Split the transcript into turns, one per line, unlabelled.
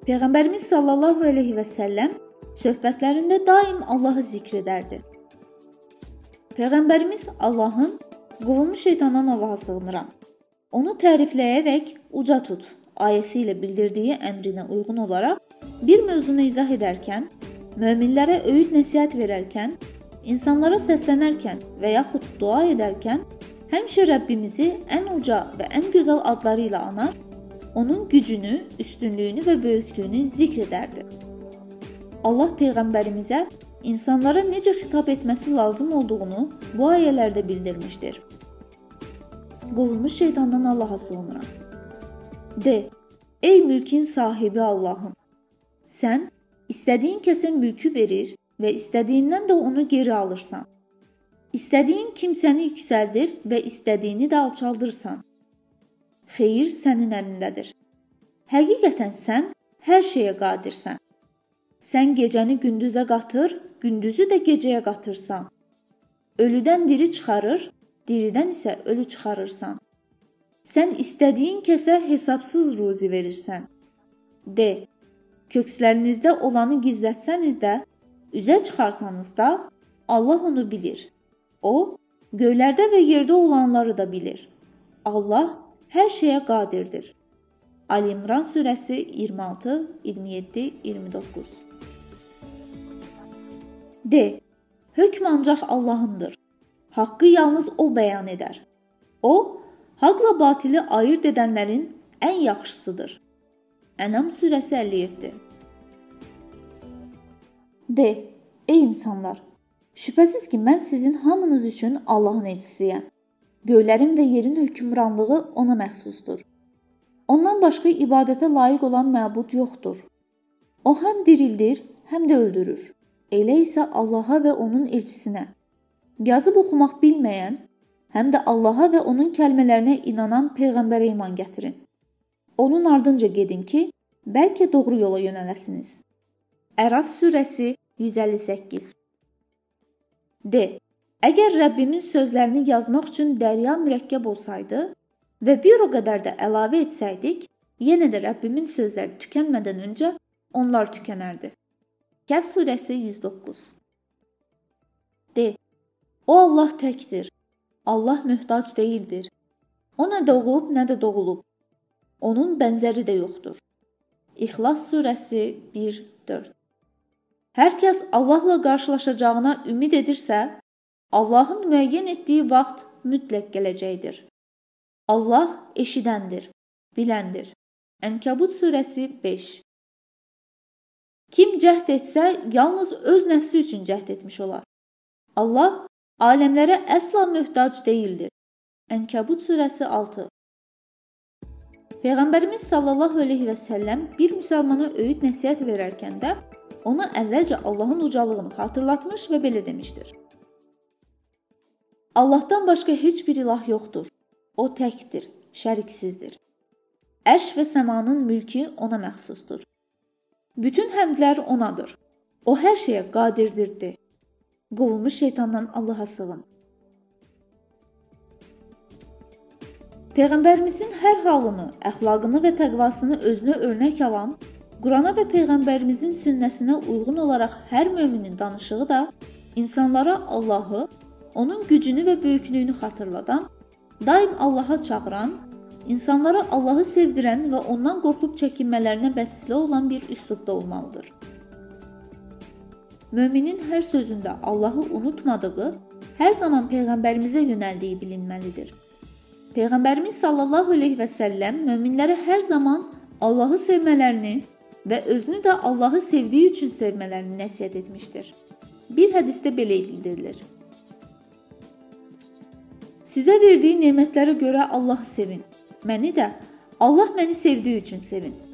Peyğəmbərimiz sallallahu əleyhi və səlləm söhbətlərində daim Allahı zikr edərdi. Peyğəmbərimiz Allahın qovulmuş şeytandan Allaha sığınıram, onu tərifləyərək uca tut ayəsi ilə bildirdiyi əmrinə uyğun olaraq bir mövzunu izah edərkən, möminlərə öyüd nəsihət verərkən, insanlara səslənərkən və yaxud dua edərkən həmişə Rəbbimizi ən uca və ən gözəl adları ilə anar, onun gücünü, üstünlüyünü və böyüklüyünü zikr edərdi. Allah Peyğəmbərimizə insanlara necə xitab etməsi lazım olduğunu bu ayələrdə bildirmişdir. Qovulmuş şeytandan Allaha sığınıram. De, ey mülkin sahibi Allahım, sən istədiyin kəsə mülkü verir və istədiyindən də onu geri alırsan. İstədiyin kimsəni yüksəldir və istədiyini də alçaldırsan. Xeyir sənin əlindədir. Həqiqətən sən hər şeyə qadirsən. Sən gecəni gündüzə qatır, gündüzü də gecəyə qatırsan. Ölüdən diri çıxarır, diridən isə ölü çıxarırsan. Sən istədiyin kəsə hesabsız ruzi verirsən. De, kökslərinizdə olanı gizlətsəniz də, üzə çıxarsanız da, Allah onu bilir. O, göylərdə və yerdə olanları da bilir. Allah hər şeyə qadirdir. Ali İmran surəsi 26, 27, 29. De, hökm ancaq Allahındır. Haqqı yalnız O bəyan edər. O, haqla batili ayırt edənlərin ən yaxşısıdır. Ənam surəsi 57. De, ey insanlar, şübhəsiz ki, mən sizin hamınız üçün Allahın elçisiyəm. Göylərin və yerin hökmranlığı ona məxsusdur. Ondan başqa ibadətə layiq olan məbud yoxdur. O həm dirildir, həm də öldürür. Elə isə Allaha və onun elçisinə, yazıb oxumaq bilməyən, həm də Allaha və onun kəlmələrinə inanan Peyğəmbərə iman gətirin. Onun ardınca gedin ki, bəlkə doğru yola yönələsiniz. Əraf surəsi 158. De, əgər Rəbbimin sözlərini yazmaq üçün dərya mürəkkəb olsaydı və bir o qədər də əlavə etsəydik, yenə də Rəbbimin sözləri tükənmədən öncə onlar tükənərdi. Kəhf surəsi 109. De, o Allah təkdir. Allah möhtac deyildir. O nə doğub, nə də doğulub. Onun bənzəri də yoxdur. İxlas surəsi 1-4. Hər kəs Allahla qarşılaşacağına ümid edirsə, Allahın müəyyən etdiyi vaxt mütləq gələcəkdir. Allah eşidəndir, biləndir. Ənkəbut surəsi 5. Kim cəhd etsə, yalnız öz nəfsi üçün cəhd etmiş olar. Allah aləmlərə əsla möhtac deyildir. Ənkəbut surəsi 6. Peyğəmbərimiz sallallahu əleyhi və səlləm bir müsəlmana öyüd nəsihət verərkən də ona əvvəlcə Allahın ucalığını xatırlatmış və belə demişdir. Allahdan başqa heç bir ilah yoxdur. O təkdir, şəriksizdir. Ərş və səmanın mülkü ona məxsusdur. Bütün həmdlər onadır. O hər şeyə qadirdir. Qovulmuş şeytandan Allaha sığın. Peyğəmbərimizin hər halını, əxlaqını və təqvasını özünə örnək alan, Qurana və Peyğəmbərimizin sünnəsinə uyğun olaraq hər möminin danışığı da insanlara Allahı, onun gücünü və böyüklüyünü xatırladan, daim Allaha çağıran, insanlara Allahı sevdirən və ondan qorxub çəkinmələrinə vəsilə olan bir üslubda olmalıdır. Möminin hər sözündə Allahı unutmadığı, hər zaman Peyğəmbərimizə yönəldiyi bilinməlidir. Peyğəmbərimiz sallallahu əleyhi və səlləm möminlərə hər zaman Allahı sevmələrini və özünü də Allahı sevdiyi üçün sevmələrini nəsihət etmişdir. Bir hədisdə belə bildirilir. Sizə verdiyi nemətlərə görə Allahı sevin. Məni də Allah məni sevdiyi üçün sevin.